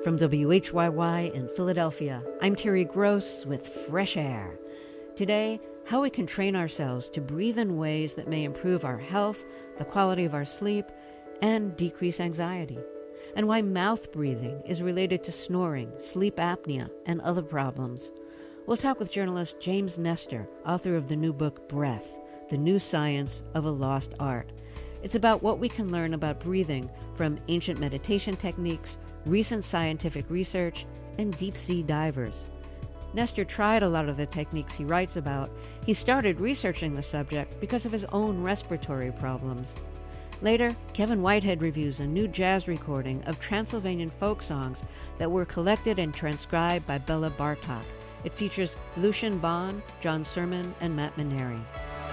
From WHYY in Philadelphia, I'm Terry Gross with Fresh Air. Today, how we can train ourselves to breathe in ways that may improve our health, the quality of our sleep, and decrease anxiety. And why mouth breathing is related to snoring, sleep apnea, and other problems. We'll talk with journalist James Nestor, author of the new book Breath, The New Science of a Lost Art. It's about what we can learn about breathing from ancient meditation techniques, recent scientific research, and deep-sea divers. Nestor tried a lot of the techniques he writes about. He started researching the subject because of his own respiratory problems. Later, Kevin Whitehead reviews a new jazz recording of Transylvanian folk songs that were collected and transcribed by Bela Bartok. It features Lucian Bond, John Sermon, and Matt Maneri.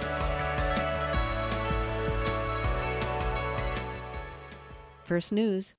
First News.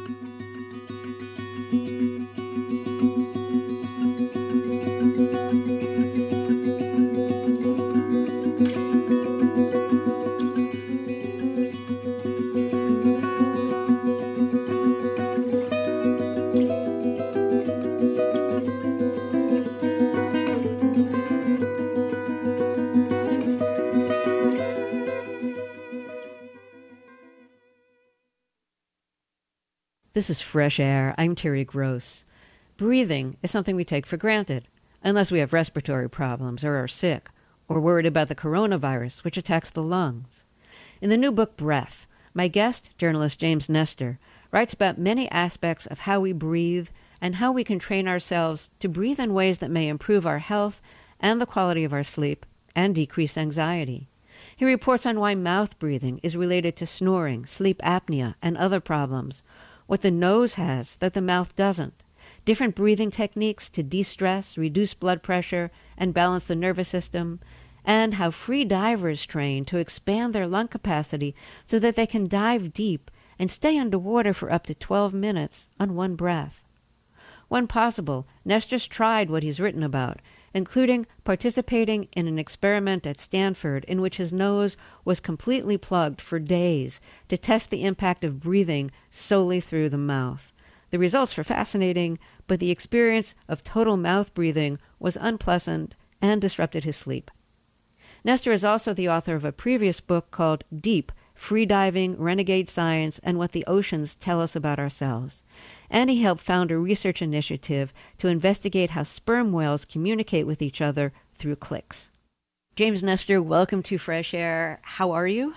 This is Fresh Air. I'm Terry Gross. Breathing is something we take for granted, unless we have respiratory problems or are sick, or worried about the coronavirus, which attacks the lungs. In the new book, Breath, my guest, journalist James Nestor, writes about many aspects of how we breathe and how we can train ourselves to breathe in ways that may improve our health and the quality of our sleep and decrease anxiety. He reports on why mouth breathing is related to snoring, sleep apnea, and other problems, what the nose has that the mouth doesn't, different breathing techniques to de-stress, reduce blood pressure, and balance the nervous system, and how free divers train to expand their lung capacity so that they can dive deep and stay underwater for up to 12 minutes on one breath. When possible, Nestor's tried what he's written about, including participating in an experiment at Stanford in which his nose was completely plugged for days to test the impact of breathing solely through the mouth. The results were fascinating, but the experience of total mouth breathing was unpleasant and disrupted his sleep. Nestor is also the author of a previous book called Deep: Freediving, Renegade Science, and What the Oceans Tell Us About Ourselves. And he helped found a research initiative to investigate how sperm whales communicate with each other through clicks. James Nestor, welcome to Fresh Air. How are you?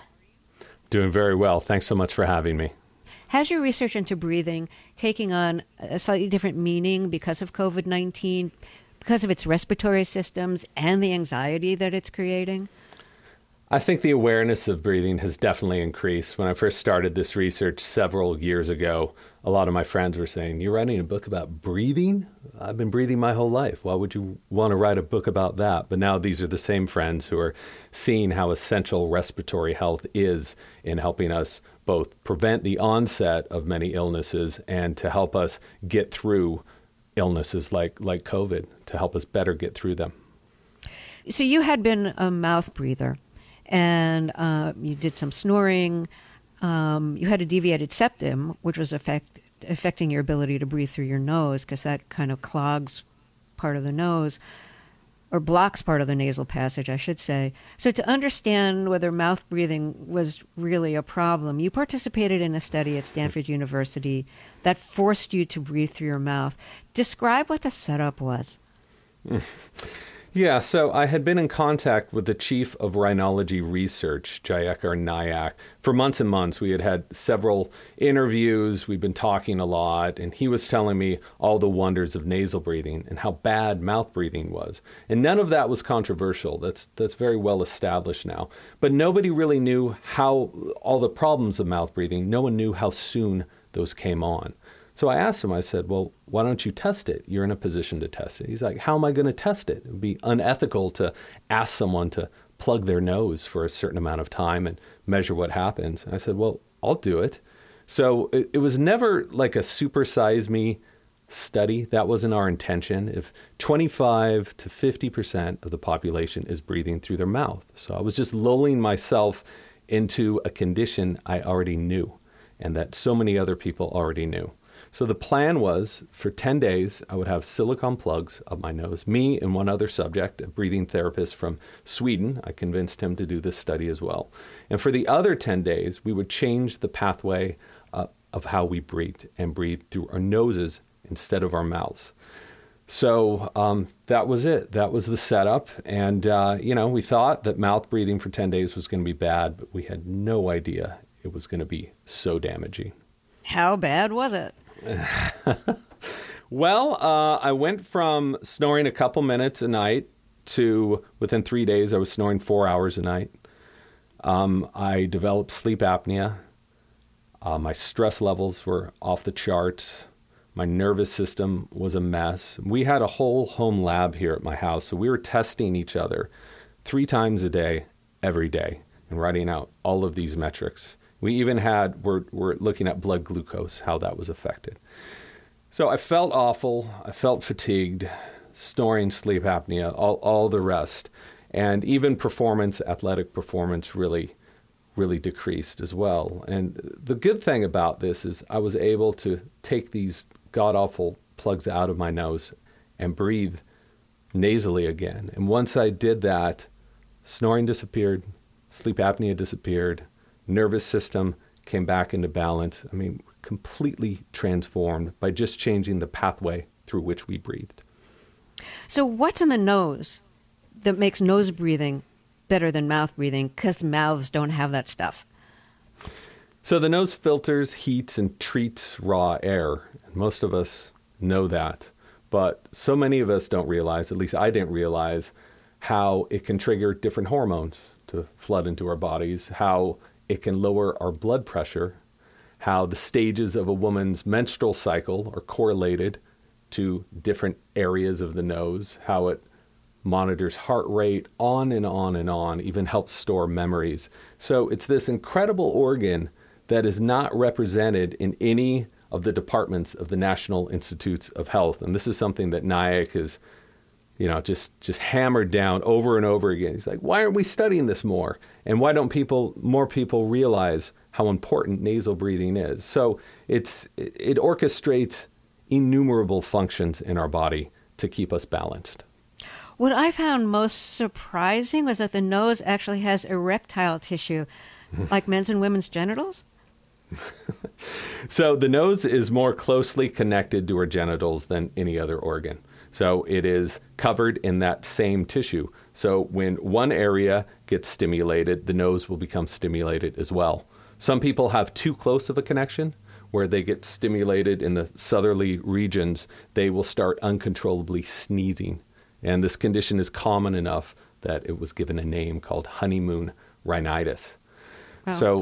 Doing very well. Thanks so much for having me. Has your research into breathing taking on a slightly different meaning because of COVID-19, because of its respiratory systems and the anxiety that it's creating? I think the awareness of breathing has definitely increased. When I first started this research several years ago, a lot of my friends were saying, "You're writing a book about breathing? I've been breathing my whole life. Why would you want to write a book about that?" But now these are the same friends who are seeing how essential respiratory health is in helping us both prevent the onset of many illnesses and to help us get through illnesses like COVID, to help us better get through them. So you had been a mouth breather, and you did some snoring. You had a deviated septum, which was affecting your ability to breathe through your nose, because that kind of clogs part of the nose, or blocks part of the nasal passage, I should say. So to understand whether mouth breathing was really a problem, you participated in a study at Stanford University that forced you to breathe through your mouth. Describe what the setup was. Yeah, so I had been in contact with the chief of rhinology research, Jayakar Nayak, for months and months. We had had several interviews. We'd been talking a lot, and he was telling me all the wonders of nasal breathing and how bad mouth breathing was. And none of that was controversial. That's very well established now. But nobody really knew how all the problems of mouth breathing, no one knew how soon those came on. So I asked him, I said, "Well, why don't you test it? You're in a position to test it." He's like, "How am I going to test it? It would be unethical to ask someone to plug their nose for a certain amount of time and measure what happens." And I said, "Well, I'll do it." So it was never like a supersize me study. That wasn't our intention. If 25 to 50% of the population is breathing through their mouth. So I was just lulling myself into a condition I already knew and that so many other people already knew. So the plan was, for 10 days, I would have silicone plugs up my nose. Me and one other subject, a breathing therapist from Sweden. I convinced him to do this study as well. And for the other 10 days, we would change the pathway of how we breathed and breathe through our noses instead of our mouths. So that was it. That was the setup. And, we thought that mouth breathing for 10 days was going to be bad, but we had no idea it was going to be so damaging. How bad was it? Well, I went from snoring a couple minutes a night to within 3 days, I was snoring 4 hours a night. I developed sleep apnea. My stress levels were off the charts. My nervous system was a mess. We had a whole home lab here at my house, so we were testing each other 3 times a day, every day, and writing out all of these metrics. We even we're looking at blood glucose, how that was affected. So I felt awful. I felt fatigued, snoring, sleep apnea, all the rest. And even athletic performance really decreased as well. And the good thing about this is I was able to take these god-awful plugs out of my nose and breathe nasally again. And once I did that, snoring disappeared, sleep apnea disappeared, nervous system came back into balance. I mean, completely transformed by just changing the pathway through which we breathed. So what's in the nose that makes nose breathing better than mouth breathing? Because mouths don't have that stuff. So the nose filters, heats, and treats raw air. Most of us know that. But so many of us don't realize, at least I didn't realize, how it can trigger different hormones to flood into our bodies, how it can lower our blood pressure, how the stages of a woman's menstrual cycle are correlated to different areas of the nose, how it monitors heart rate, on and on and on, even helps store memories. So it's this incredible organ that is not represented in any of the departments of the National Institutes of Health. And this is something that NIAC has, just hammered down over and over again. He's like, why aren't we studying this more? And why don't more people realize how important nasal breathing is? So it orchestrates innumerable functions in our body to keep us balanced. What I found most surprising was that the nose actually has erectile tissue, like men's and women's genitals. So the nose is more closely connected to our genitals than any other organ. So it is covered in that same tissue. So when one area gets stimulated, the nose will become stimulated as well. Some people have too close of a connection where they get stimulated in the southerly regions. They will start uncontrollably sneezing. And this condition is common enough that it was given a name called honeymoon rhinitis. Oh. So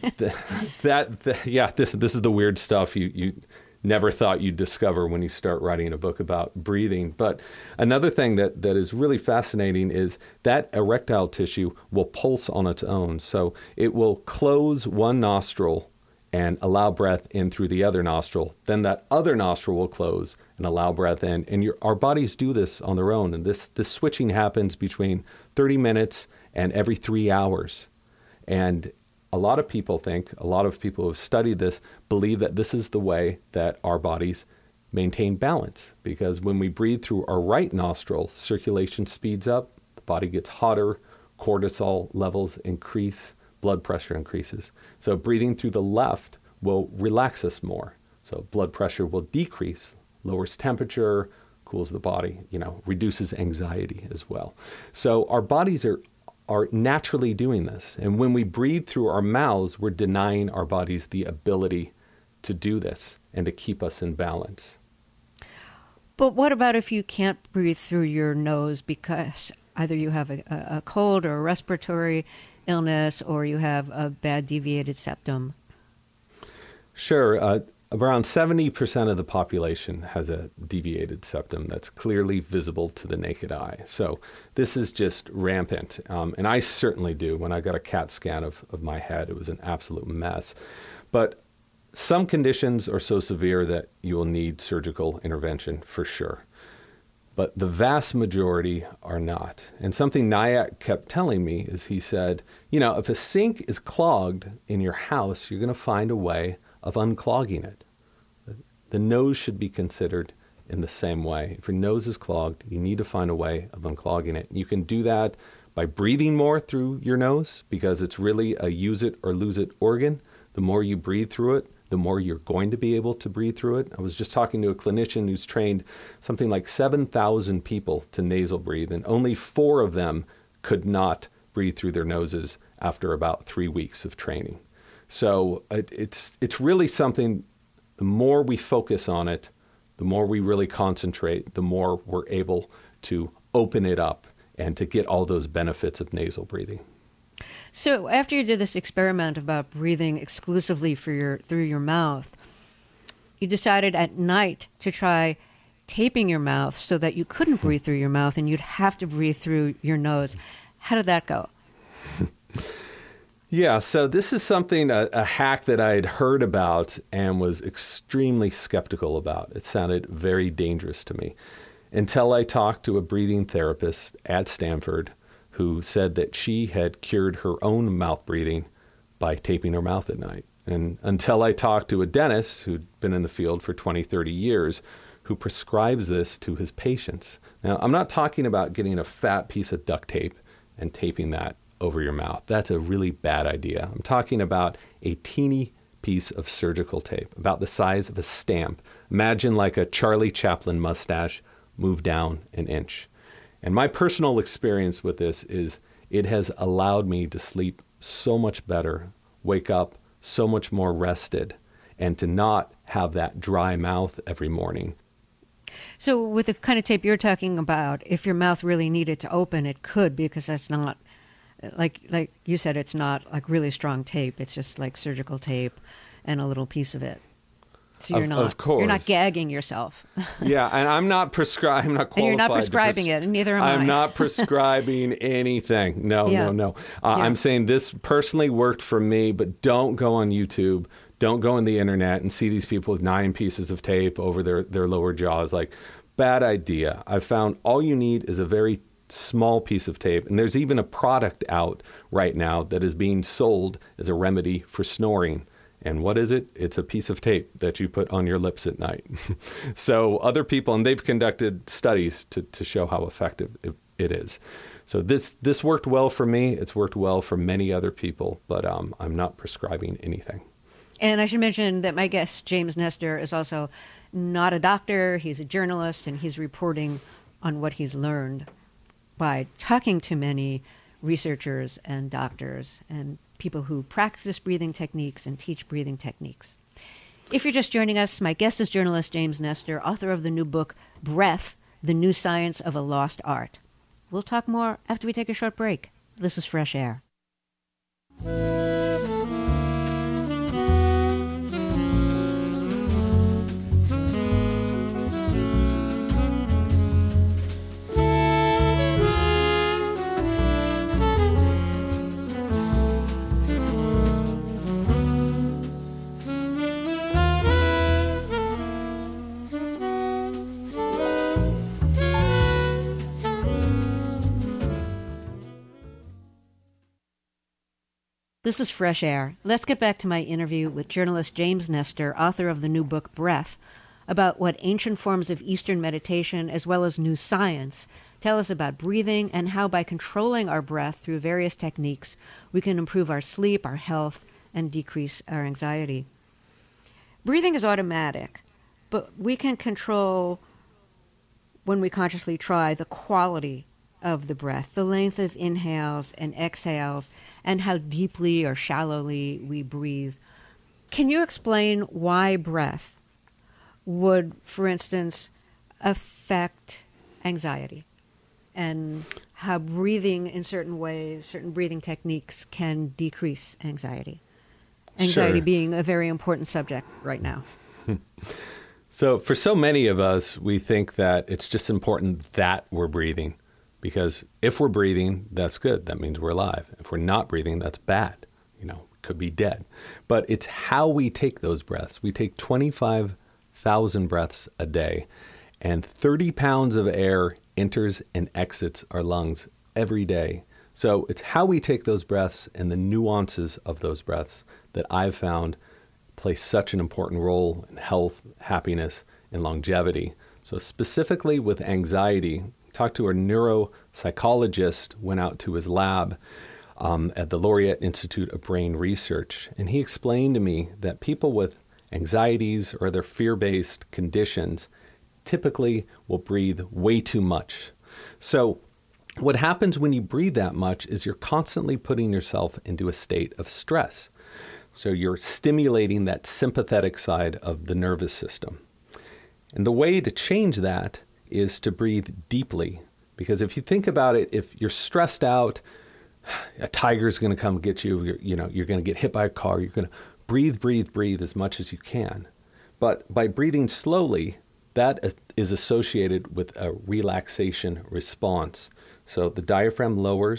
this is the weird stuff you never thought you'd discover when you start writing a book about breathing. But another thing that is really fascinating is that erectile tissue will pulse on its own. So it will close one nostril and allow breath in through the other nostril. Then that other nostril will close and allow breath in. And our bodies do this on their own. And this switching happens between 30 minutes and every 3 hours. And a lot of people who have studied this believe that this is the way that our bodies maintain balance. Because when we breathe through our right nostril, circulation speeds up, the body gets hotter, cortisol levels increase, blood pressure increases. So breathing through the left will relax us more. So blood pressure will decrease, lowers temperature, cools the body, reduces anxiety as well. So our bodies are naturally doing this. And when we breathe through our mouths, we're denying our bodies the ability to do this and to keep us in balance. But what about if you can't breathe through your nose because either you have a cold or a respiratory illness or you have a bad deviated septum? Sure. Around 70% of the population has a deviated septum that's clearly visible to the naked eye. So this is just rampant. And I certainly do. When I got a CAT scan of my head, it was an absolute mess. But some conditions are so severe that you will need surgical intervention for sure. But the vast majority are not. And something NIAC kept telling me is he said, if a sink is clogged in your house, you're going to find a way of unclogging it. The nose should be considered in the same way. If your nose is clogged, you need to find a way of unclogging it. You can do that by breathing more through your nose because it's really a use it or lose it organ. The more you breathe through it, the more you're going to be able to breathe through it. I was just talking to a clinician who's trained something like 7,000 people to nasal breathe, and only 4 of them could not breathe through their noses after about 3 weeks of training. So it's really something, the more we focus on it, the more we really concentrate, the more we're able to open it up and to get all those benefits of nasal breathing. So after you did this experiment about breathing exclusively through your mouth, you decided at night to try taping your mouth so that you couldn't breathe through your mouth and you'd have to breathe through your nose. How did that go? Yeah, so this is something, a hack that I had heard about and was extremely skeptical about. It sounded very dangerous to me until I talked to a breathing therapist at Stanford who said that she had cured her own mouth breathing by taping her mouth at night. And until I talked to a dentist who'd been in the field for 20, 30 years who prescribes this to his patients. Now, I'm not talking about getting a fat piece of duct tape and taping that over your mouth. That's a really bad idea. I'm talking about a teeny piece of surgical tape, about the size of a stamp. Imagine like a Charlie Chaplin mustache moved down an inch. And my personal experience with this is it has allowed me to sleep so much better, wake up so much more rested, and to not have that dry mouth every morning. So with the kind of tape you're talking about, if your mouth really needed to open, it could, because that's not, like you said, it's not like really strong tape. It's just like surgical tape and a little piece of it. So Of course. You're not gagging yourself. Yeah, and I'm not qualified. And you're not prescribing it, and neither am I. I'm not prescribing anything. No. Yeah. I'm saying this personally worked for me, but don't go on YouTube. Don't go on the internet and see these people with 9 pieces of tape over their lower jaws. Like, bad idea. I've found all you need is a very small piece of tape. And there's even a product out right now that is being sold as a remedy for snoring. And what is it? It's a piece of tape that you put on your lips at night. So other people, and they've conducted studies to show how effective it is. So this worked well for me. It's worked well for many other people, but I'm not prescribing anything. And I should mention that my guest, James Nestor, is also not a doctor. He's a journalist, and he's reporting on what he's learned by talking to many researchers and doctors and people who practice breathing techniques and teach breathing techniques. If you're just joining us, my guest is journalist James Nestor, author of the new book, Breath, The New Science of a Lost Art. We'll talk more after we take a short break. This is Fresh Air. This is Fresh Air. Let's get back to my interview with journalist James Nestor, author of the new book, Breath, about what ancient forms of Eastern meditation, as well as new science, tell us about breathing and how by controlling our breath through various techniques, we can improve our sleep, our health, and decrease our anxiety. Breathing is automatic, but we can control, when we consciously try, the quality of the breath, the length of inhales and exhales, and how deeply or shallowly we breathe. Can you explain why breath would, for instance, affect anxiety, and how breathing in certain ways, certain breathing techniques can decrease anxiety? Anxiety Sure. being a very important subject right now. So for so many of us, we think that it's just important that we're breathing. Because if we're breathing, that's good. That means we're alive. If we're not breathing, that's bad. Could be dead. But it's how we take those breaths. We take 25,000 breaths a day, and 30 pounds of air enters and exits our lungs every day. So it's how we take those breaths and the nuances of those breaths that I've found play such an important role in health, happiness, and longevity. So specifically with anxiety, talked to a neuropsychologist, went out to his lab at the Laureate Institute of Brain Research, and he explained to me that people with anxieties or other fear-based conditions typically will breathe way too much. So what happens when you breathe that much is you're constantly putting yourself into a state of stress. So you're stimulating that sympathetic side of the nervous system. And the way to change that is to breathe deeply. Because if you think about it, if you're stressed out, a tiger's going to come get you, you're going to get hit by a car, you're going to breathe as much as you can. But by breathing slowly, that is associated with a relaxation response. So the diaphragm lowers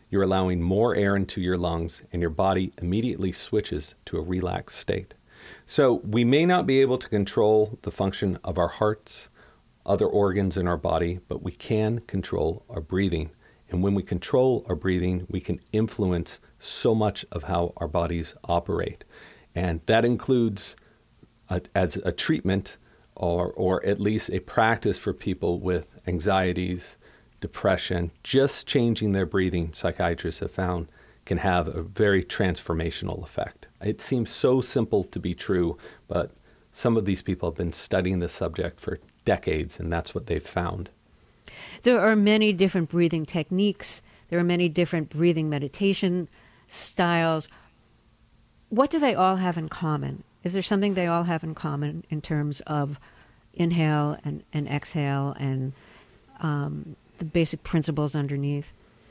you're allowing more air into your lungs, and your body immediately switches to a relaxed state. So we may not be able to control the function of our hearts, other organs in our body, but we can control our breathing. And when we control our breathing, we can influence so much of how our bodies operate. And that includes as a treatment or at least a practice for people with anxieties, depression. Just changing their breathing, psychiatrists have found, can have a very transformational effect. It seems so simple to be true, but some of these people have been studying this subject for decades, and that's what they've found. There are many different breathing techniques. There are many different breathing meditation styles. What do they all have in common? Is there something they all have in common in terms of inhale and exhale and the basic principles underneath?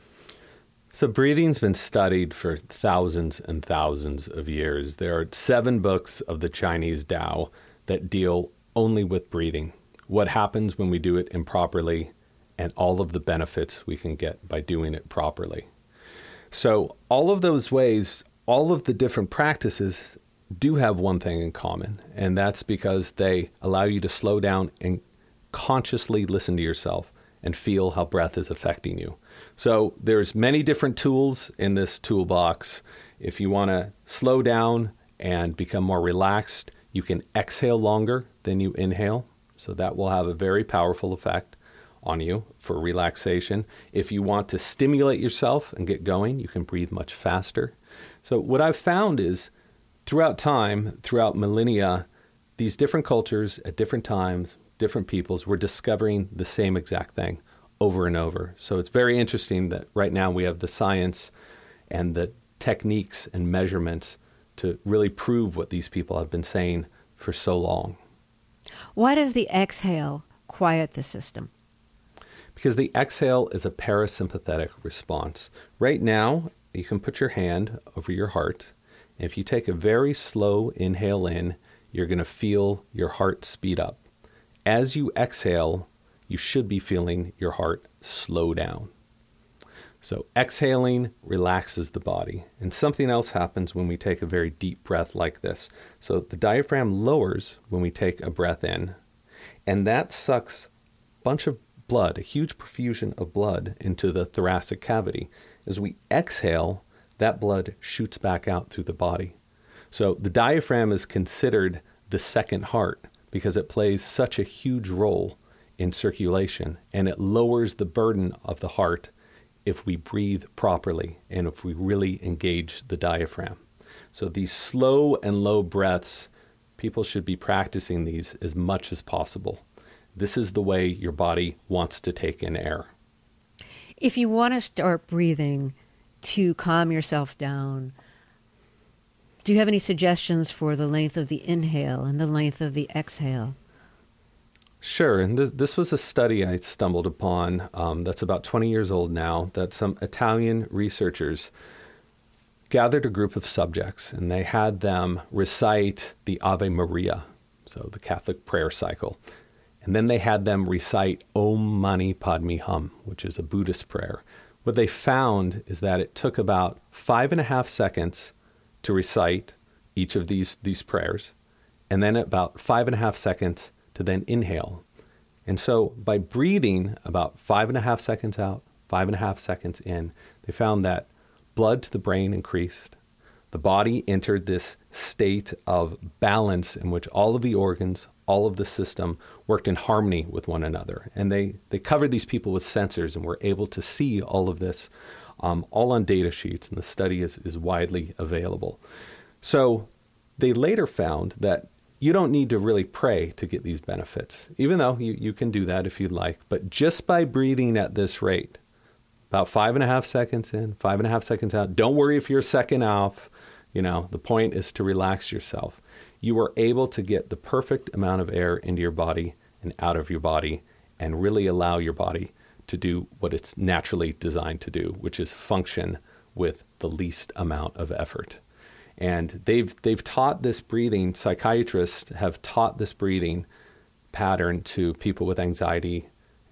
So breathing's been studied for thousands and thousands of years. There are 7 books of the Chinese Tao that deal only with breathing, what happens when we do it improperly, and all of the benefits we can get by doing it properly. So all of those ways, all of the different practices do have one thing in common, and that's because they allow you to slow down and consciously listen to yourself and feel how breath is affecting you. So there's many different tools in this toolbox. If you want to slow down and become more relaxed, you can exhale longer than you inhale. So that will have a very powerful effect on you for relaxation. If you want to stimulate yourself and get going, you can breathe much faster. So what I've found is throughout time, throughout millennia, these different cultures at different times, different peoples were discovering the same exact thing over and over. So it's very interesting that right now we have the science and the techniques and measurements to really prove what these people have been saying for so long. Why does the exhale quiet the system? Because the exhale is a parasympathetic response. Right now, you can put your hand over your heart. And if you take a very slow inhale in, you're going to feel your heart speed up. As you exhale, you should be feeling your heart slow down. So exhaling relaxes the body. And something else happens when we take a very deep breath like this. So the diaphragm lowers when we take a breath in, and that sucks a bunch of blood, a huge profusion of blood into the thoracic cavity. As we exhale, that blood shoots back out through the body. So the diaphragm is considered the second heart because it plays such a huge role in circulation, and it lowers the burden of the heart if we breathe properly and if we really engage the diaphragm. So these slow and low breaths, people should be practicing these as much as possible. This is the way your body wants to take in air. If you want to start breathing to calm yourself down, do you have any suggestions for the length of the inhale and the length of the exhale? Sure, and this was a study I stumbled upon that's about 20 years old now, that some Italian researchers gathered a group of subjects and they had them recite the Ave Maria, so the Catholic prayer cycle. And then they had them recite Om Mani Padme Hum, which is a Buddhist prayer. What they found is that it took about 5.5 seconds to recite each of these prayers, and then about 5.5 seconds to then inhale. And so by breathing about 5.5 seconds out, 5.5 seconds in, they found that blood to the brain increased. The body entered this state of balance in which all of the organs, all of the system worked in harmony with one another. And they covered these people with sensors and were able to see all of this all on data sheets, and the study is widely available. So they later found that you don't need to really pray to get these benefits, even though you can do that if you'd like. But just by breathing at this rate, about 5.5 seconds in, 5.5 seconds out, don't worry if you're a second off. The point is to relax yourself. You are able to get the perfect amount of air into your body and out of your body and really allow your body to do what it's naturally designed to do, which is function with the least amount of effort. And they've taught this breathing, psychiatrists have taught this breathing pattern to people with anxiety,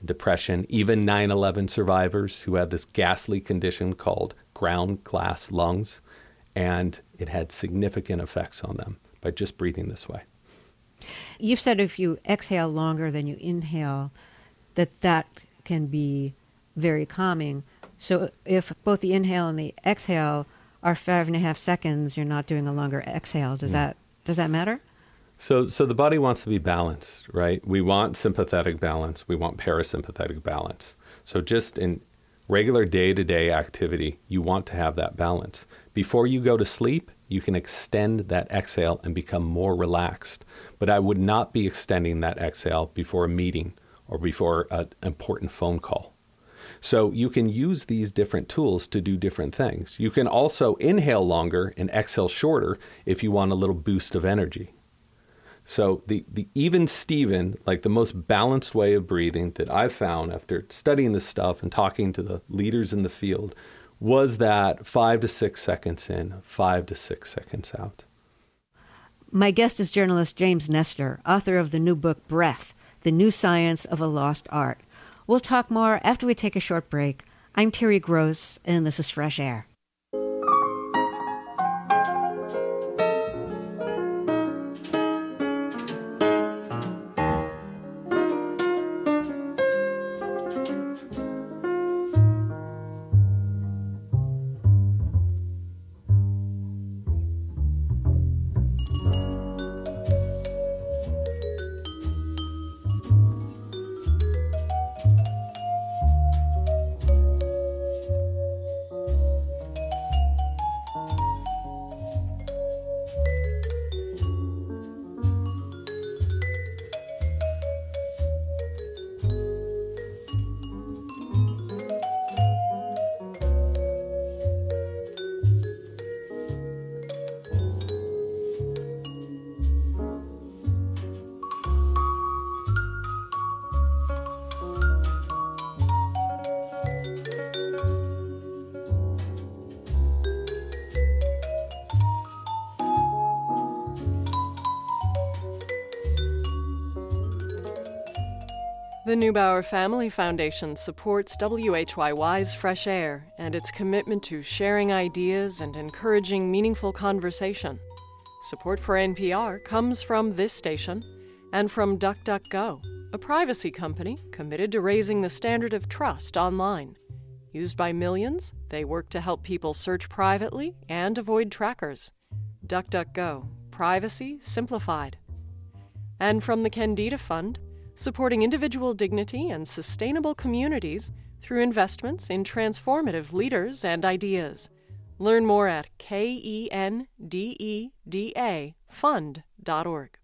depression, even 9/11 survivors who had this ghastly condition called ground glass lungs, and it had significant effects on them by just breathing this way. You've said if you exhale longer than you inhale, that can be very calming. So if both the inhale and the exhale are 5.5 seconds, you're not doing a longer exhale. Does that matter? So the body wants to be balanced, right? We want sympathetic balance. We want parasympathetic balance. So just in regular day-to-day activity, you want to have that balance. Before you go to sleep, you can extend that exhale and become more relaxed. But I would not be extending that exhale before a meeting or before an important phone call. So you can use these different tools to do different things. You can also inhale longer and exhale shorter if you want a little boost of energy. So the even Steven, like the most balanced way of breathing that I've found after studying this stuff and talking to the leaders in the field was that 5 to 6 seconds in, 5 to 6 seconds out. My guest is journalist James Nestor, author of the new book, Breath, The New Science of a Lost Art. We'll talk more after we take a short break. I'm Terry Gross, and this is Fresh Air. The Neubauer Family Foundation supports WHYY's Fresh Air and its commitment to sharing ideas and encouraging meaningful conversation. Support for NPR comes from this station and from DuckDuckGo, a privacy company committed to raising the standard of trust online. Used by millions, they work to help people search privately and avoid trackers. DuckDuckGo, privacy simplified. And from the Kendeda Fund, supporting individual dignity and sustainable communities through investments in transformative leaders and ideas. Learn more at KENDEDA.fund.org.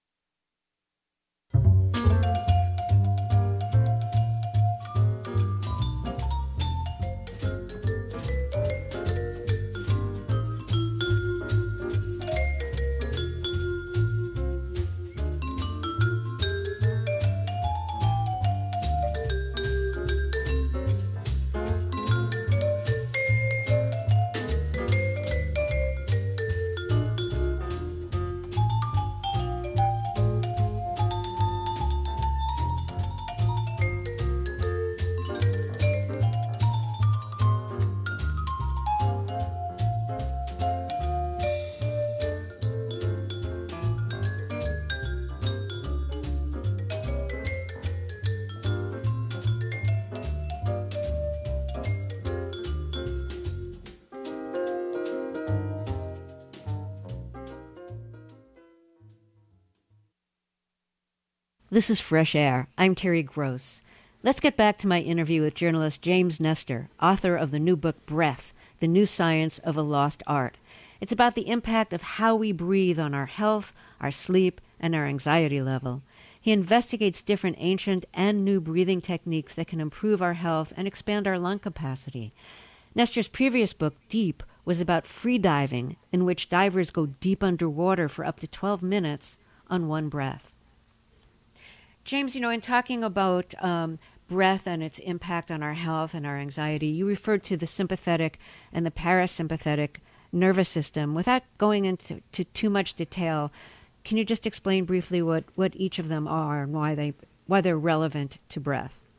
This is Fresh Air. I'm Terry Gross. Let's get back to my interview with journalist James Nestor, author of the new book, Breath, The New Science of a Lost Art. It's about the impact of how we breathe on our health, our sleep, and our anxiety level. He investigates different ancient and new breathing techniques that can improve our health and expand our lung capacity. Nestor's previous book, Deep, was about free diving, in which divers go deep underwater for up to 12 minutes on one breath. James, in talking about breath and its impact on our health and our anxiety, you referred to the sympathetic and the parasympathetic nervous system. Without going into too much detail, can you just explain briefly what each of them are and why they're relevant to breath?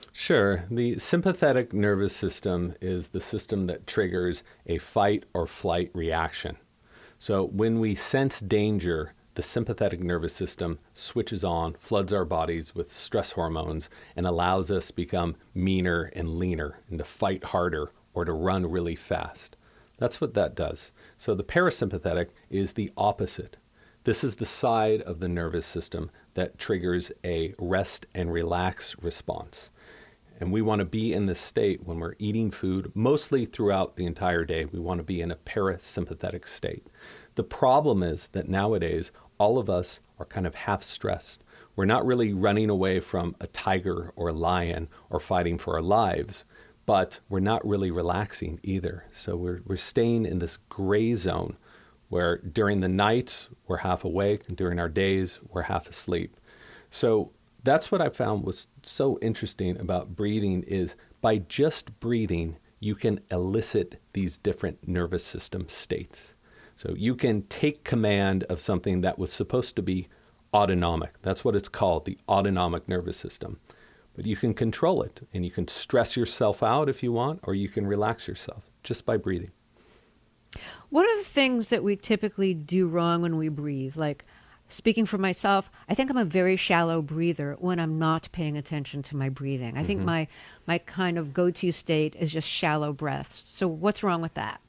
Sure. The sympathetic nervous system is the system that triggers a fight or flight reaction. So when we sense danger, the sympathetic nervous system switches on, floods our bodies with stress hormones, and allows us to become meaner and leaner and to fight harder or to run really fast. That's what that does. So the parasympathetic is the opposite. This is the side of the nervous system that triggers a rest and relax response. And we want to be in this state when we're eating food, mostly throughout the entire day. We want to be in a parasympathetic state. The problem is that nowadays, all of us are kind of half stressed. We're not really running away from a tiger or a lion or fighting for our lives, but we're not really relaxing either. So we're staying in this gray zone where during the night, we're half awake, and during our days, we're half asleep. So that's what I found was so interesting about breathing is by just breathing, you can elicit these different nervous system states. So you can take command of something that was supposed to be autonomic. That's what it's called, the autonomic nervous system. But you can control it, and you can stress yourself out if you want, or you can relax yourself just by breathing. What are the things that we typically do wrong when we breathe? Like, speaking for myself, I think I'm a very shallow breather when I'm not paying attention to my breathing. I think my kind of go-to state is just shallow breaths. So what's wrong with that?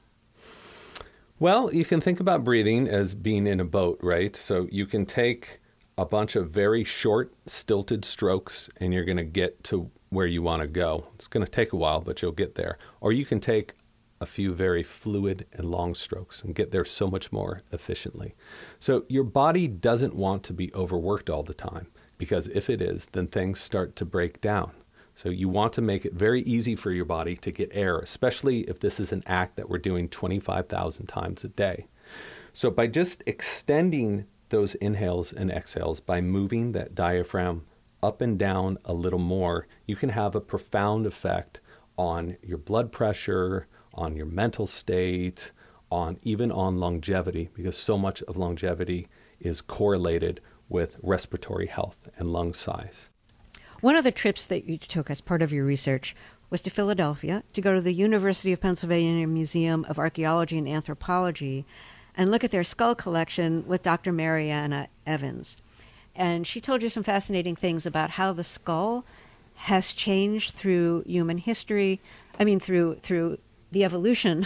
Well, you can think about breathing as being in a boat, right? So you can take a bunch of very short, stilted strokes, and you're going to get to where you want to go. It's going to take a while, but you'll get there. Or you can take a few very fluid and long strokes and get there so much more efficiently. So your body doesn't want to be overworked all the time, because if it is, then things start to break down. So you want to make it very easy for your body to get air, especially if this is an act that we're doing 25,000 times a day. So by just extending those inhales and exhales, by moving that diaphragm up and down a little more, you can have a profound effect on your blood pressure, on your mental state, even on longevity, because so much of longevity is correlated with respiratory health and lung size. One of the trips that you took as part of your research was to Philadelphia to go to the University of Pennsylvania Museum of Archaeology and Anthropology and look at their skull collection with Dr. Mariana Evans. And she told you some fascinating things about how the skull has changed through human history. I mean, through the evolution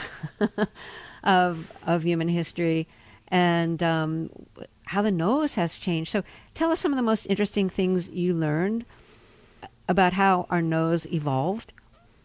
of human history, and how the nose has changed. So tell us some of the most interesting things you learned about how our nose evolved.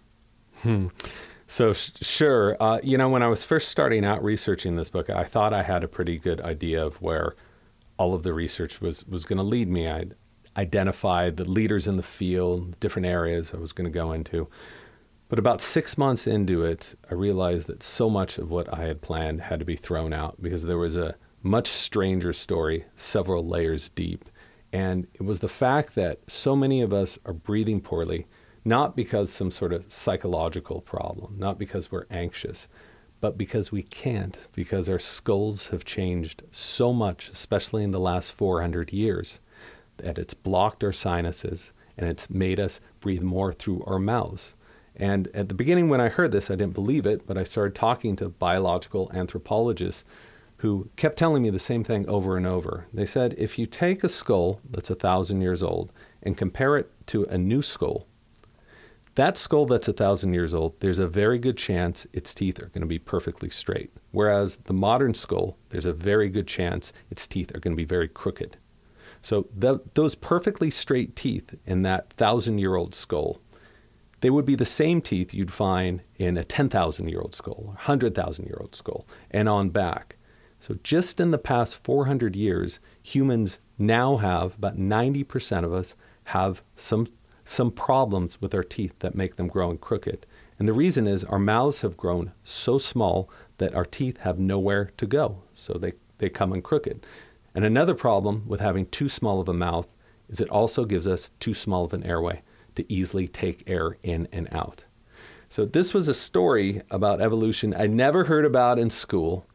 So sure. When I was first starting out researching this book, I thought I had a pretty good idea of where all of the research was going to lead me. I'd identified the leaders in the field, different areas I was going to go into. But about 6 months into it, I realized that so much of what I had planned had to be thrown out because there was a much stranger story, several layers deep. And it was the fact that so many of us are breathing poorly, not because some sort of psychological problem, not because we're anxious, but because we can't, because our skulls have changed so much, especially in the last 400 years, that it's blocked our sinuses and it's made us breathe more through our mouths. And at the beginning when I heard this, I didn't believe it, but I started talking to biological anthropologists who kept telling me the same thing over and over. They said, if you take a skull that's 1,000 years old and compare it to a new skull, that skull that's 1,000 years old, there's a very good chance its teeth are going to be perfectly straight. Whereas the modern skull, there's a very good chance its teeth are going to be very crooked. So those perfectly straight teeth in that 1,000-year-old skull, they would be the same teeth you'd find in a 10,000-year-old skull, or 100,000-year-old skull, and on back. So just in the past 400 years, humans now have, about 90% of us, have some problems with our teeth that make them grow crooked. And the reason is our mouths have grown so small that our teeth have nowhere to go, so they come in crooked. And another problem with having too small of a mouth is it also gives us too small of an airway to easily take air in and out. So this was a story about evolution I never heard about in school.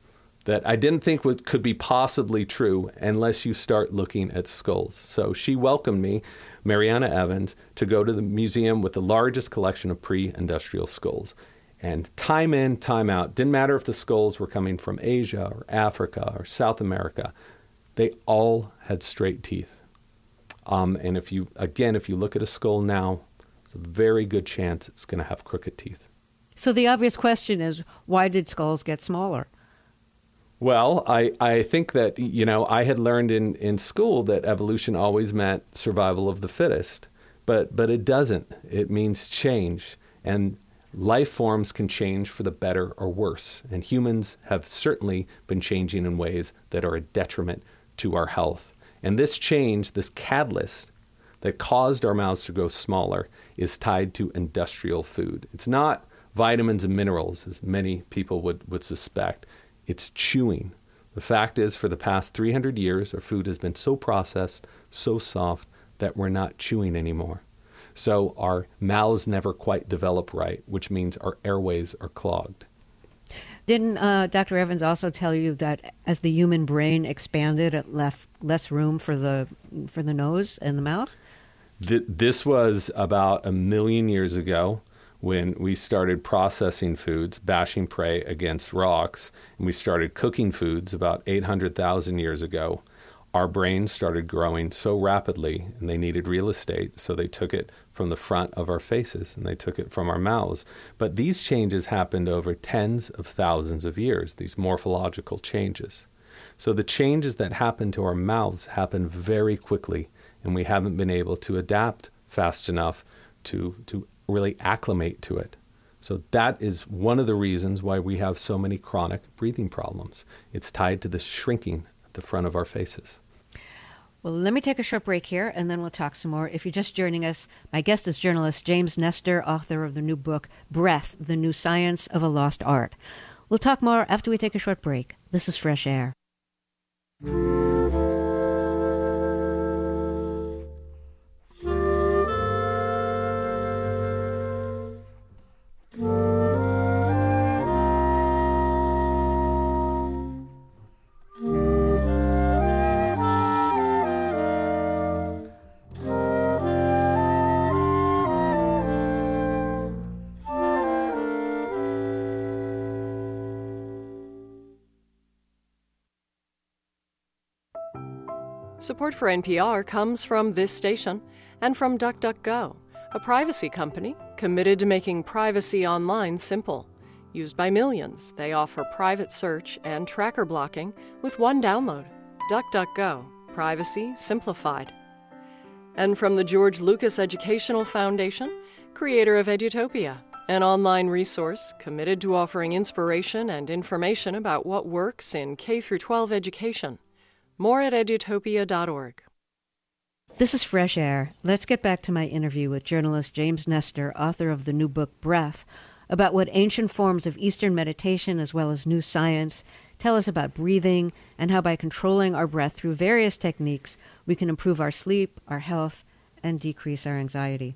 that I didn't think could be possibly true unless you start looking at skulls. So she welcomed me, Mariana Evans, to go to the museum with the largest collection of pre-industrial skulls. And time in, time out, didn't matter if the skulls were coming from Asia or Africa or South America, they all had straight teeth. And if you look at a skull now, it's a very good chance it's going to have crooked teeth. So the obvious question is, why did skulls get smaller? Well, I think that, I had learned in school that evolution always meant survival of the fittest, but it doesn't. It means change, and life forms can change for the better or worse, and humans have certainly been changing in ways that are a detriment to our health. And this change, this catalyst that caused our mouths to grow smaller, is tied to industrial food. It's not vitamins and minerals, as many people would suspect. It's chewing. The fact is, for the past 300 years, our food has been so processed, so soft, that we're not chewing anymore. So our mouths never quite develop right, which means our airways are clogged. Didn't Dr. Evans also tell you that as the human brain expanded, it left less room for the nose and the mouth? This was about 1 million years ago, when we started processing foods, bashing prey against rocks, and we started cooking foods about 800,000 years ago. Our brains started growing so rapidly, and they needed real estate, so they took it from the front of our faces, and they took it from our mouths. But these changes happened over tens of thousands of years, these morphological changes. So the changes that happened to our mouths happened very quickly, and we haven't been able to adapt fast enough to really acclimate to it. So that is one of the reasons why we have so many chronic breathing problems. It's tied to the shrinking at the front of our faces. Well, let me take a short break here, and then we'll talk some more. If you're just joining us, my guest is journalist James Nestor, author of the new book, Breath, The New Science of a Lost Art. We'll talk more after we take a short break. This is Fresh Air. Support for NPR comes from this station and from DuckDuckGo, a privacy company committed to making privacy online simple. Used by millions, they offer private search and tracker blocking with one download. DuckDuckGo, privacy simplified. And from the George Lucas Educational Foundation, creator of Edutopia, an online resource committed to offering inspiration and information about what works in K-12 education. More at edutopia.org. This is Fresh Air. Let's get back to my interview with journalist James Nestor, author of the new book, Breath, about what ancient forms of Eastern meditation as well as new science tell us about breathing and how by controlling our breath through various techniques, we can improve our sleep, our health, and decrease our anxiety.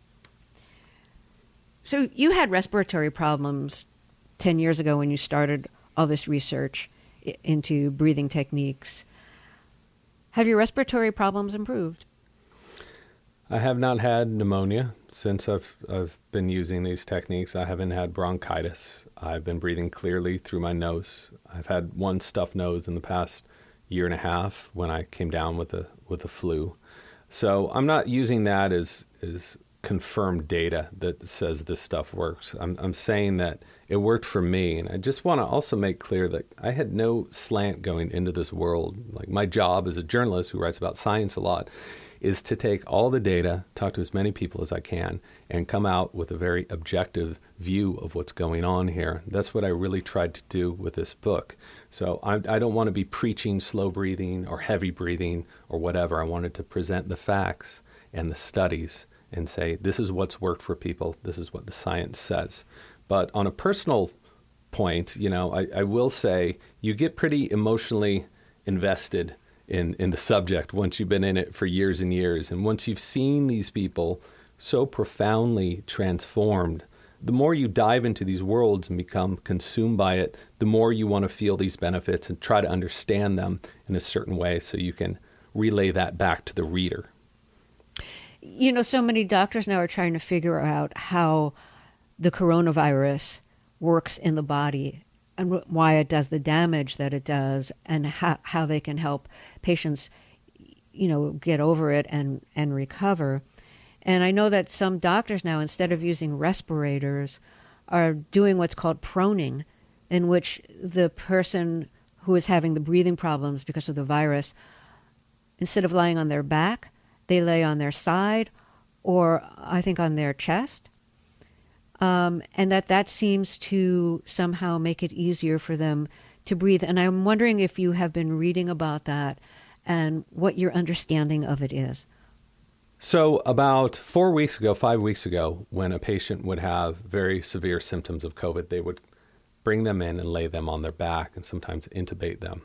So you had respiratory problems 10 years ago when you started all this research into breathing techniques. Have your respiratory problems improved? I have not had pneumonia since I've been using these techniques. I haven't had bronchitis. I've been breathing clearly through my nose. I've had one stuffed nose in the past year and a half when I came down with a flu. So I'm not using that as confirmed data that says this stuff works. I'm saying that it worked for me. And I just want to also make clear that I had no slant going into this world. Like, my job as a journalist who writes about science a lot is to take all the data, talk to as many people as I can, and come out with a very objective view of what's going on here. That's what I really tried to do with this book. So I don't want to be preaching slow breathing or heavy breathing or whatever. I wanted to present the facts and the studies and say, this is what's worked for people. This is what the science says. But on a personal point, I will say you get pretty emotionally invested in the subject once you've been in it for years and years. And once you've seen these people so profoundly transformed the more you dive into these worlds and become consumed by it, the more you want to feel these benefits and try to understand them in a certain way so you can relay that back to the reader. You know, so many doctors now are trying to figure out how the coronavirus works in the body and why it does the damage that it does, and how they can help patients, you know, get over it and recover. And I know that some doctors now, instead of using respirators, are doing what's called proning, in which the person who is having the breathing problems because of the virus, instead of lying on their back, they lay on their side, or I think on their chest. And that seems to somehow make it easier for them to breathe. And I'm wondering if you have been reading about that and what your understanding of it is. So about 5 weeks ago, when a patient would have very severe symptoms of COVID, they would bring them in and lay them on their back and sometimes intubate them.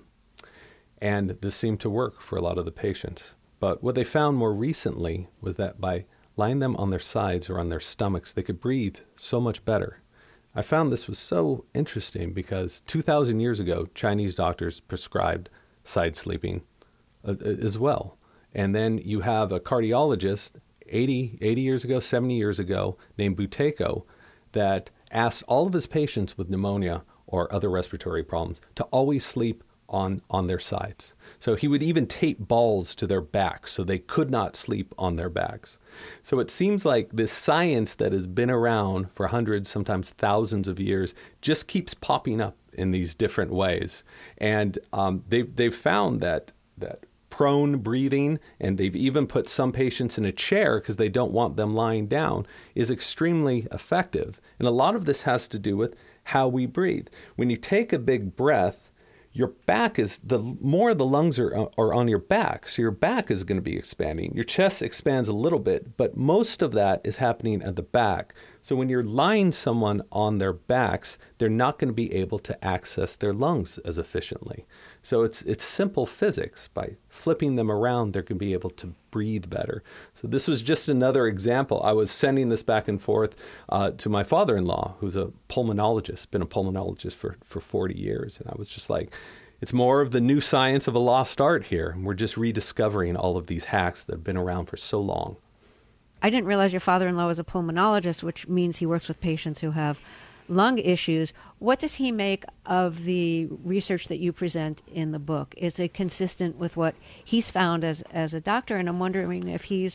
And this seemed to work for a lot of the patients. But what they found more recently was that by lying them on their sides or on their stomachs, they could breathe so much better. I found this was so interesting because 2,000 years ago, Chinese doctors prescribed side sleeping as well. And then you have a cardiologist 80 years ago, 70 years ago, named Buteyko, that asked all of his patients with pneumonia or other respiratory problems to always sleep on their sides. So he would even tape balls to their backs so they could not sleep on their backs. So it seems like this science that has been around for hundreds, sometimes thousands of years, just keeps popping up in these different ways. And they've found that prone breathing, and they've even put some patients in a chair because they don't want them lying down, is extremely effective. And a lot of this has to do with how we breathe. When you take a big breath, your back is, the more the lungs are on your back, so your back is going to be expanding. Your chest expands a little bit, but most of that is happening at the back. So when you're lying someone on their backs, they're not going to be able to access their lungs as efficiently. So it's simple physics. By flipping them around, they're going to be able to breathe better. So this was just another example. I was sending this back and forth to my father-in-law, who's a pulmonologist, been a pulmonologist for 40 years. And I was just like, it's more of the new science of a lost art here. We're just rediscovering all of these hacks that have been around for so long. I didn't realize your father-in-law was a pulmonologist, which means he works with patients who have lung issues. What does he make of the research that you present in the book? Is it consistent with what he's found as a doctor? And I'm wondering if he's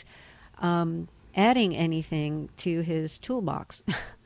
adding anything to his toolbox.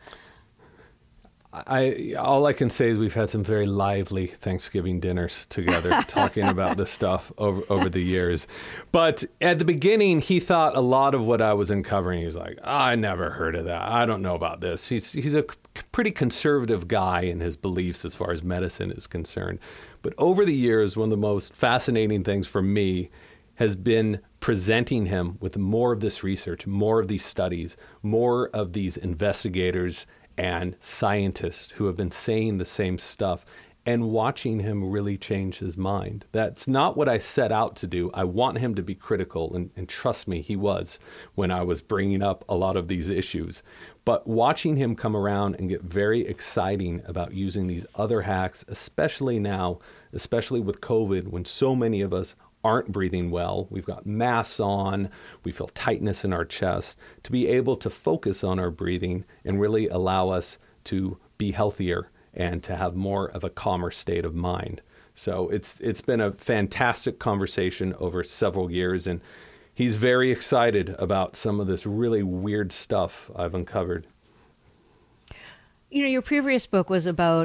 All I can say is we've had some very lively Thanksgiving dinners together talking about this stuff over the years. But at the beginning, he thought a lot of what I was uncovering. He's like, I never heard of that. I don't know about this. He's a pretty conservative guy in his beliefs as far as medicine is concerned. But over the years, one of the most fascinating things for me has been presenting him with more of this research, more of these studies, more of these investigators and scientists who have been saying the same stuff, and watching him really change his mind. That's not what I set out to do. I want him to be critical, and trust me, he was when I was bringing up a lot of these issues. But watching him come around and get very exciting about using these other hacks, especially now, especially with COVID, when so many of us aren't breathing well, we've got masks on, we feel tightness in our chest, to be able to focus on our breathing and really allow us to be healthier and to have more of a calmer state of mind. So it's been a fantastic conversation over several years, and he's very excited about some of this really weird stuff I've uncovered. You know, your previous book was about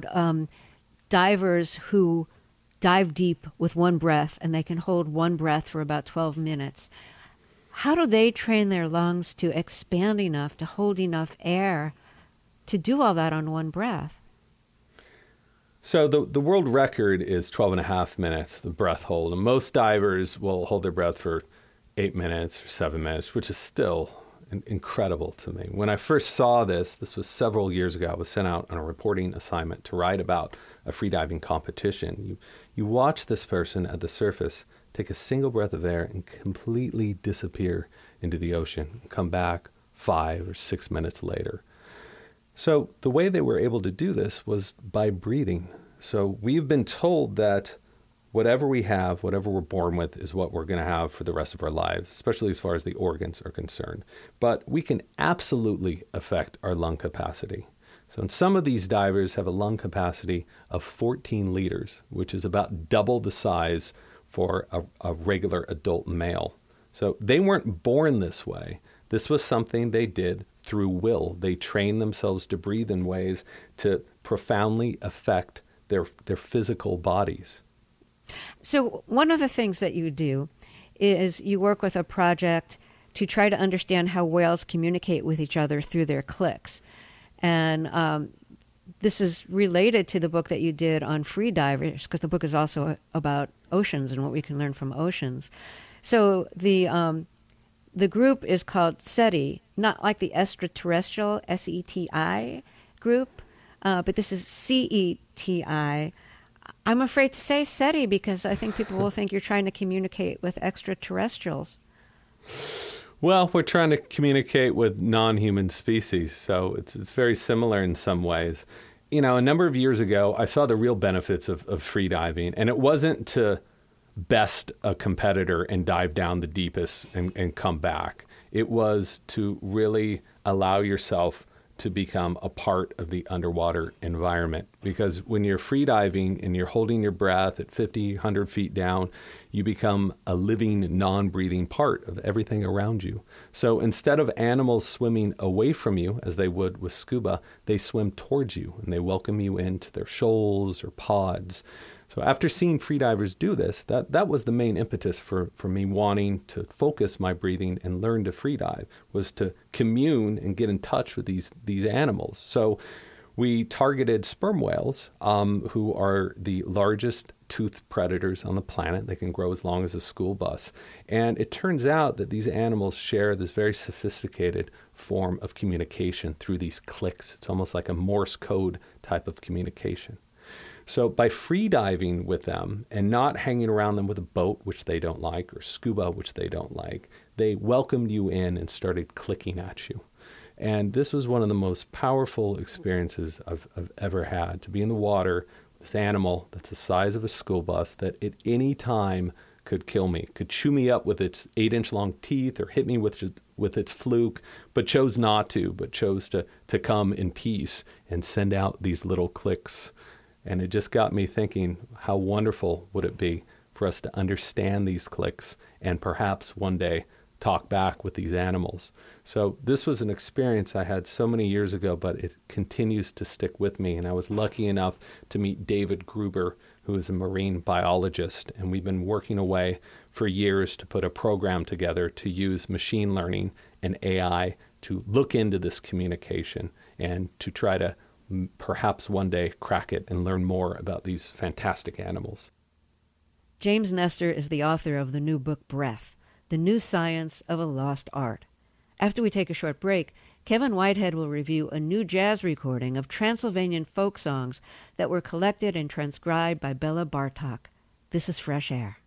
divers who dive deep with one breath, and they can hold one breath for about 12 minutes. How do they train their lungs to expand enough, to hold enough air to do all that on one breath? So the world record is 12 and a half minutes, the breath hold. And most divers will hold their breath for 8 minutes or 7 minutes, which is still incredible to me. When I first saw this was several years ago. I was sent out on a reporting assignment to write about a freediving competition. You watch this person at the surface take a single breath of air and completely disappear into the ocean, and come back 5 or 6 minutes later. So the way they were able to do this was by breathing. So we've been told that whatever we have, whatever we're born with, is what we're going to have for the rest of our lives, especially as far as the organs are concerned. But we can absolutely affect our lung capacity. So some of these divers have a lung capacity of 14 liters, which is about double the size for a regular adult male. So they weren't born this way. This was something they did through will. They trained themselves to breathe in ways to profoundly affect their physical bodies. So one of the things that you do is you work with a project to try to understand how whales communicate with each other through their clicks. And this is related to the book that you did on free divers, because the book is also about oceans and what we can learn from oceans. So the group is called SETI, not like the extraterrestrial, SETI group, but this is CETI. I'm afraid to say SETI because I think people will think you're trying to communicate with extraterrestrials. Well, we're trying to communicate with non-human species, so it's very similar in some ways. You know, a number of years ago, I saw the real benefits of free diving, and it wasn't to best a competitor and dive down the deepest and come back. It was to really allow yourself to become a part of the underwater environment. Because when you're free diving and you're holding your breath at 50, 100 feet down, you become a living, non-breathing part of everything around you. So instead of animals swimming away from you, as they would with scuba, they swim towards you and they welcome you into their shoals or pods. So after seeing freedivers do this, that was the main impetus for me wanting to focus my breathing and learn to freedive, was to commune and get in touch with these animals. So we targeted sperm whales, who are the largest toothed predators on the planet. They can grow as long as a school bus. And it turns out that these animals share this very sophisticated form of communication through these clicks. It's almost like a Morse code type of communication. So by free diving with them and not hanging around them with a boat, which they don't like, or scuba, which they don't like, they welcomed you in and started clicking at you. And this was one of the most powerful experiences I've ever had, to be in the water with this animal that's the size of a school bus that at any time could kill me, could chew me up with its 8-inch long teeth or hit me with its fluke, but chose not to, but chose to come in peace and send out these little clicks. And it just got me thinking, how wonderful would it be for us to understand these clicks and perhaps one day talk back with these animals. So this was an experience I had so many years ago, but it continues to stick with me. And I was lucky enough to meet David Gruber, who is a marine biologist. And we've been working away for years to put a program together to use machine learning and AI to look into this communication and to try to perhaps one day crack it and learn more about these fantastic animals. James Nestor is the author of the new book, Breath, The New Science of a Lost Art. After we take a short break, Kevin Whitehead will review a new jazz recording of Transylvanian folk songs that were collected and transcribed by Bela Bartok. This is Fresh Air.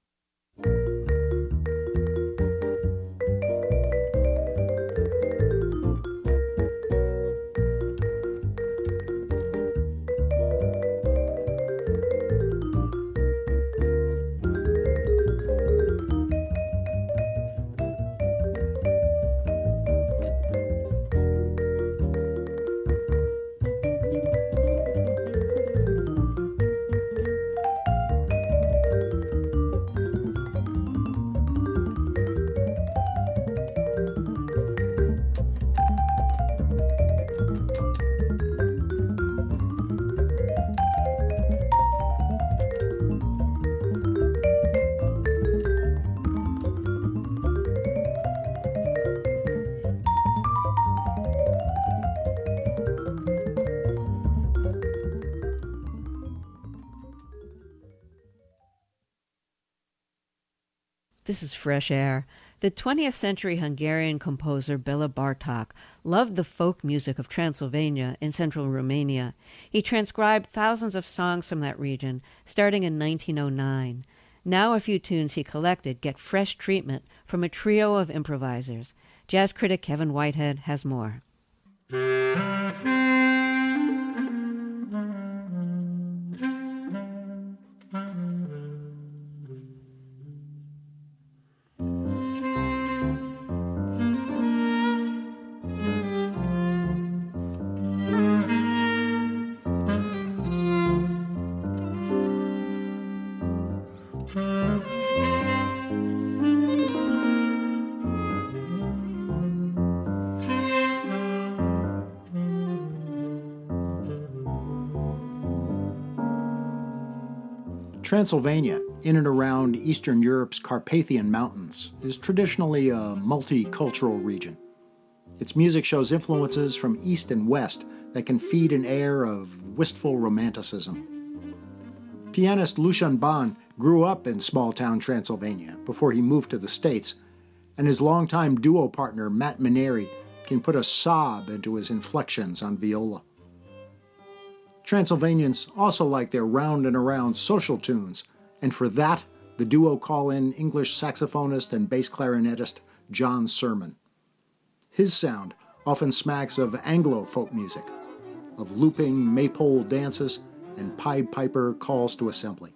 This is Fresh Air. The 20th century Hungarian composer Bela Bartok loved the folk music of Transylvania in central Romania. He transcribed thousands of songs from that region, starting in 1909. Now a few tunes he collected get fresh treatment from a trio of improvisers. Jazz critic Kevin Whitehead has more. Transylvania, in and around Eastern Europe's Carpathian Mountains, is traditionally a multicultural region. Its music shows influences from East and West that can feed an air of wistful romanticism. Pianist Lucian Bond grew up in small-town Transylvania before he moved to the States, and his longtime duo partner Matt Maneri can put a sob into his inflections on viola. Transylvanians also like their round and around social tunes, and for that, the duo call in English saxophonist and bass clarinetist John Sermon. His sound often smacks of Anglo folk music, of looping maypole dances and Pied Piper calls to assembly.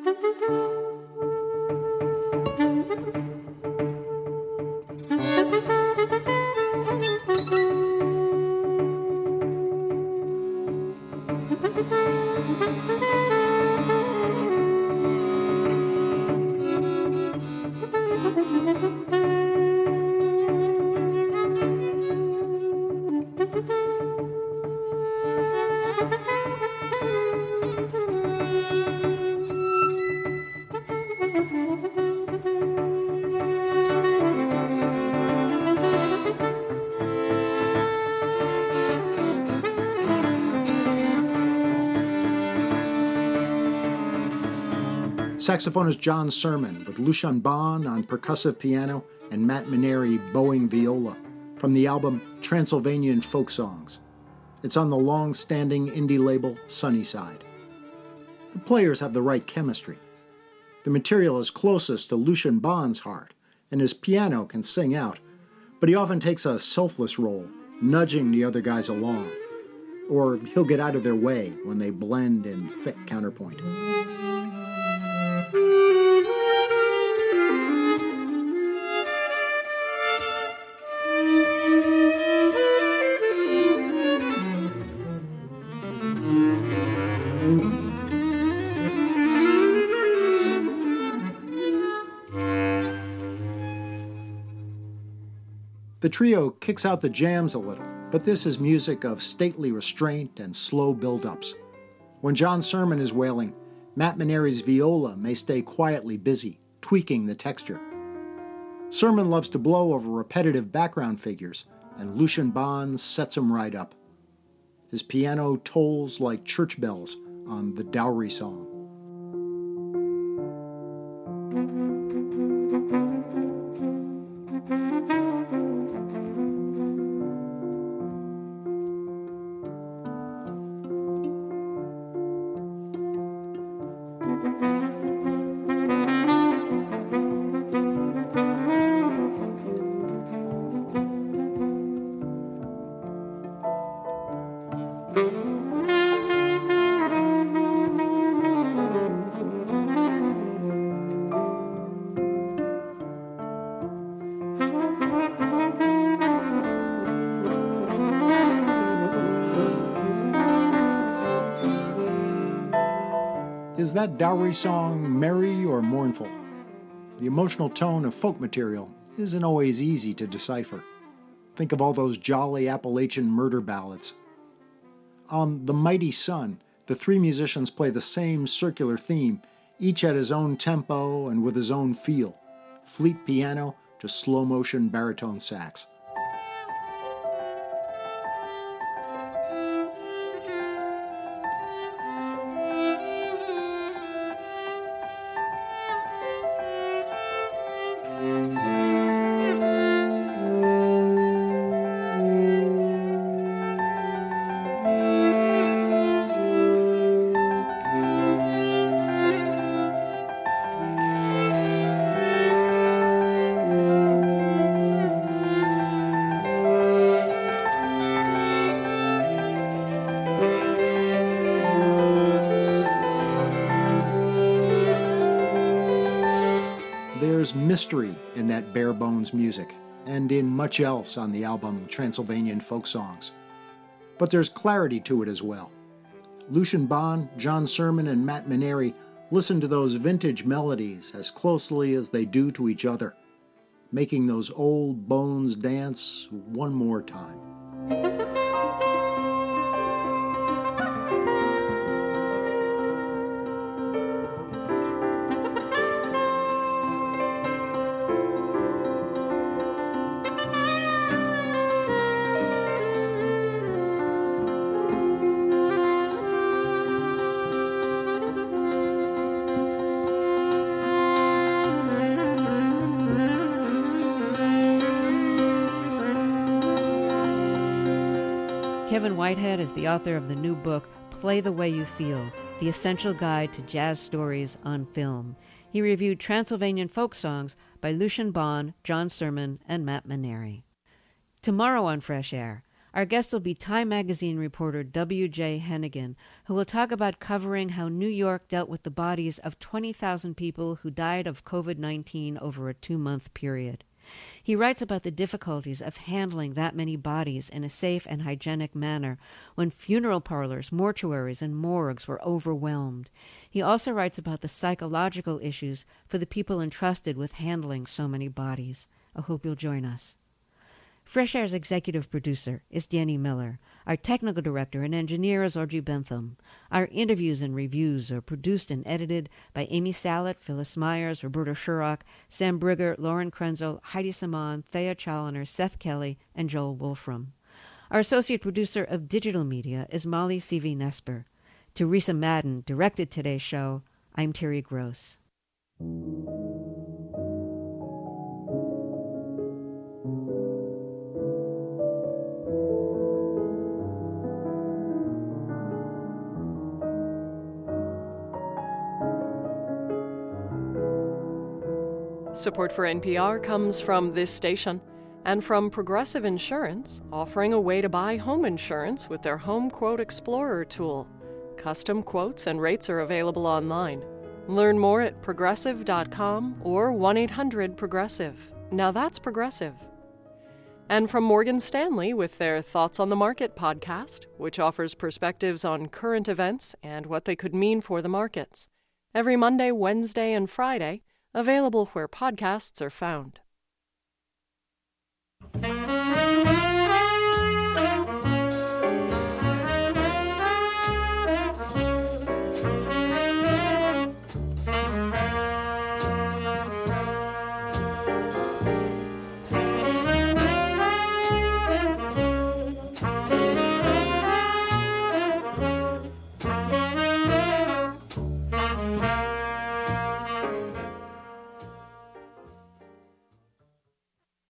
Saxophonist John Sermon with Lucian Bond on percussive piano and Matt Maneri bowing viola from the album Transylvanian Folk Songs. It's on the long-standing indie label Sunnyside. The players have the right chemistry. The material is closest to Lucian Bond's heart, and his piano can sing out, but he often takes a selfless role, nudging the other guys along, or he'll get out of their way when they blend in thick counterpoint. The trio kicks out the jams a little, but this is music of stately restraint and slow build-ups. When John Sermon is wailing, Matt Maneri's viola may stay quietly busy, tweaking the texture. Sermon loves to blow over repetitive background figures, and Lucian Bond sets him right up. His piano tolls like church bells on the Dowry Song. Is that Dowry Song merry or mournful? The emotional tone of folk material isn't always easy to decipher. Think of all those jolly Appalachian murder ballads. On The Mighty Sun, the three musicians play the same circular theme, each at his own tempo and with his own feel, fleet piano to slow-motion baritone sax. There's mystery in that bare-bones music, and in much else on the album Transylvanian Folk Songs. But there's clarity to it as well. Lucian Bond, John Sermon, and Matt Maneri listen to those vintage melodies as closely as they do to each other, making those old bones dance one more time. Kevin Whitehead is the author of the new book, Play the Way You Feel, The Essential Guide to Jazz Stories on Film. He reviewed Transylvanian folk songs by Lucian Bond, John Surman, and Matt Maneri. Tomorrow on Fresh Air, our guest will be Time magazine reporter W.J. Hennigan, who will talk about covering how New York dealt with the bodies of 20,000 people who died of COVID-19 over a 2-month period. He writes about the difficulties of handling that many bodies in a safe and hygienic manner when funeral parlors, mortuaries, and morgues were overwhelmed. He also writes about the psychological issues for the people entrusted with handling so many bodies. I hope you'll join us. Fresh Air's executive producer is Danny Miller. Our technical director and engineer is Audrey Bentham. Our interviews and reviews are produced and edited by Amy Salet, Phyllis Myers, Roberta Sherrock, Sam Brigger, Lauren Krenzel, Heidi Saman, Thea Challoner, Seth Kelly, and Joel Wolfram. Our associate producer of digital media is Molly Seavey-Nesper. Teresa Madden directed today's show. I'm Terry Gross. Support for NPR comes from this station and from Progressive Insurance, offering a way to buy home insurance with their Home Quote Explorer tool. Custom quotes and rates are available online. Learn more at progressive.com or 1-800-PROGRESSIVE. Now that's Progressive. And from Morgan Stanley with their Thoughts on the Market podcast, which offers perspectives on current events and what they could mean for the markets. Every Monday, Wednesday, and Friday, available where podcasts are found.